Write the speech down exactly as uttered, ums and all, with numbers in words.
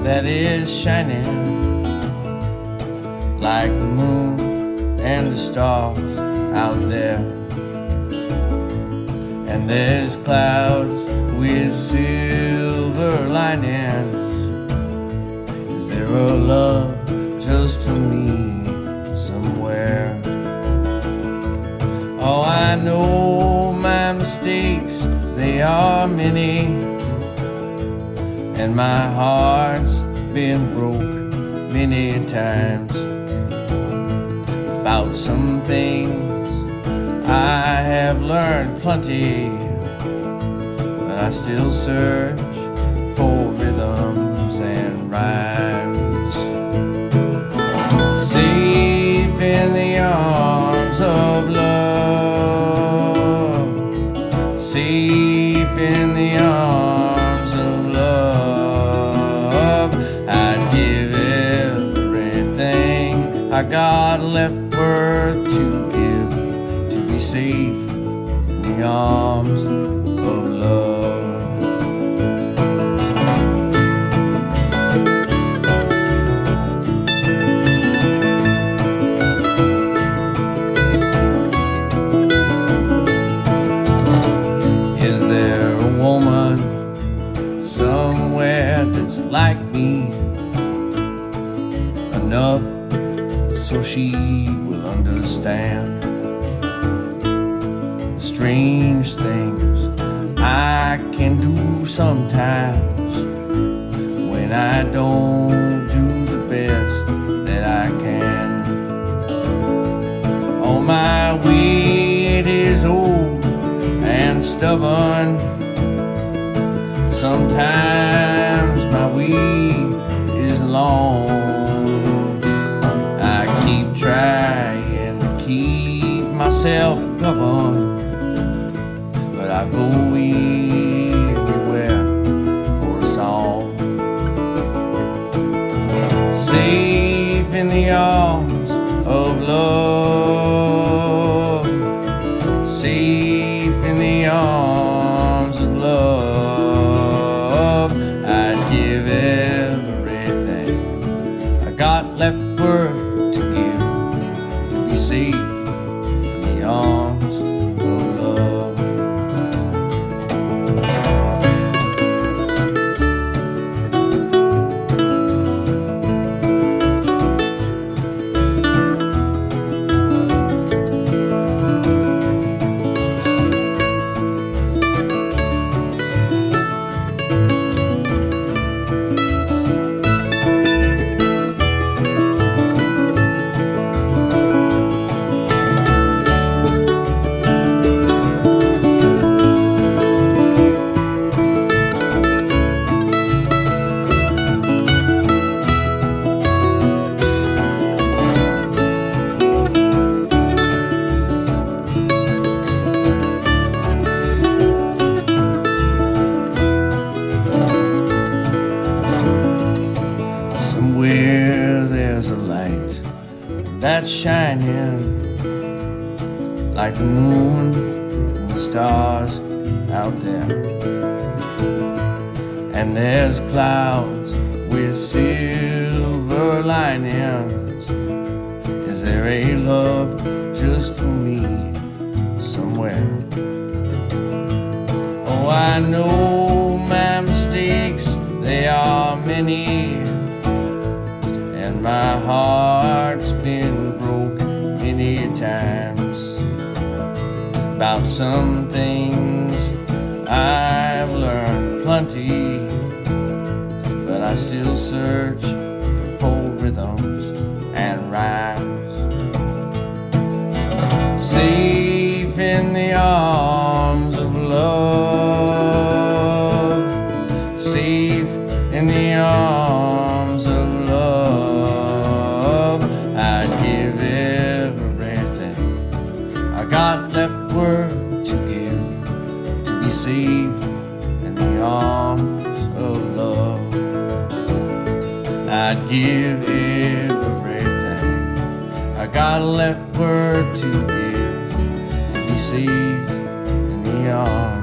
that is shining like the moon and the stars out there. And there's clouds with silver linings. Is there a love just for me somewhere? Oh, I know my mistakes, they are many, and my heart's been broke many times. About some things I have learned plenty, but I still search for rhythms and rhymes. Safe in the arms of love, safe in the arms of love. I'd give everything I got left worth to give to be safe in the arms of love. Is there a woman somewhere that's like me, enough so she will understand the strange things I can do sometimes when I don't do the best that I can? Oh, my weight is old and stubborn. Sometimes my weed is long. I keep trying to keep myself governed, but I go everywhere for a song. Safe in the arms of love, safe in the arms of love. I'd give everything I got left worth to give to be safe in the arms of love. Somewhere there's a light that's shining like the moon and the stars out there. And there's clouds with silver linings. Is there a love just for me somewhere? Oh, I know my mistakes, they are many, and my heart's been broke many times. About some things I've learned plenty, but I still search for rhythms and rhymes. Safe in the arms of love, safe in the arms of love. I'd give everything I got left worth to give to be safe in the arms of love. I'd give everything I got left worth to give to be safe in the arms